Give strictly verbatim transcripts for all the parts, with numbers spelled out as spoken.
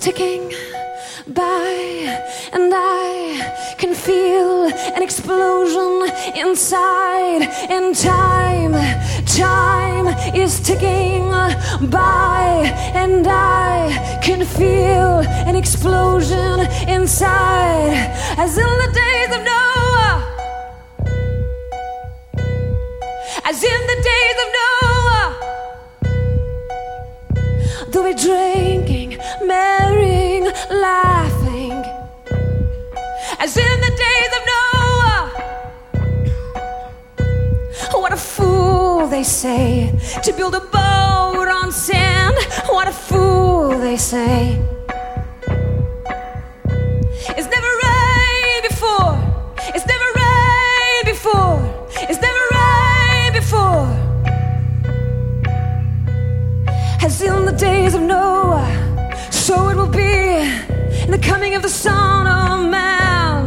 ticking by, and I can feel an explosion inside. And time, time is ticking by, and I can feel an explosion inside. As in the days of Noah, as in the days of Noah, they'll be drinking, marrying, laughing. As in the days of Noah, what a fool, they say, to build a boat on sand. What a fool, they say. It's never rained before. It's never rained before. It's never rained before. As in the days of Noah, so it will be in the coming of the Son of Man.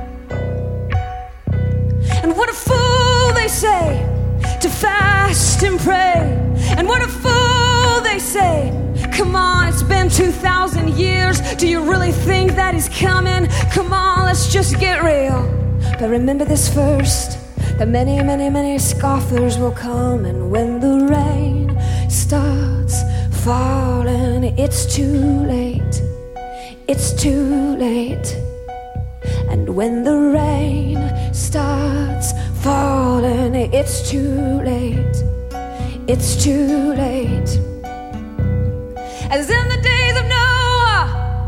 And what a fool, they say, to fast and pray. And what a fool, they say, come on, it's been two thousand years. Do you really think that he's coming? Come on, let's just get real. But remember this first, that many, many, many scoffers will come. And when the rain starts falling, it's too late. It's too late. And when the rain starts falling, it's too late. It's too late. As in the days of Noah,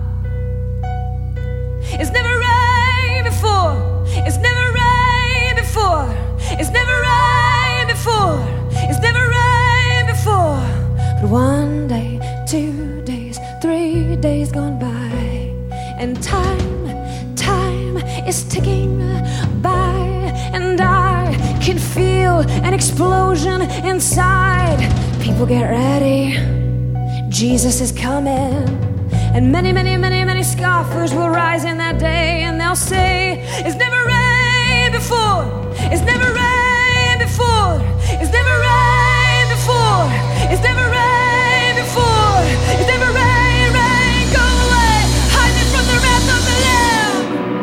it's never rained before. It's never rained before. It's never rained before. It's never rained before. But one day, two days, three days gone by, and time, time is ticking by, and I can feel an explosion inside. People get ready, Jesus is coming. And many, many, many, many scoffers will rise in that day, and they'll say, it's never rained before. It's never rained before. It's never rained before. It's never rained before. It's never rained, rain, go away. Hide me from the wrath of the Lamb.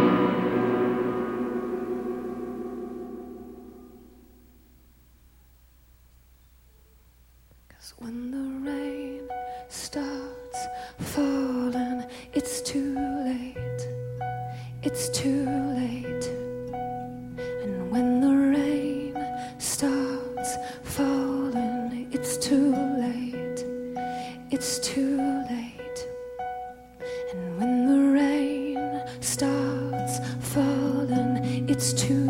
'Cause when the rain starts falling, it's too late. It's too late. And when the rain starts falling, it's too late. It's too late. And when the rain starts falling, it's too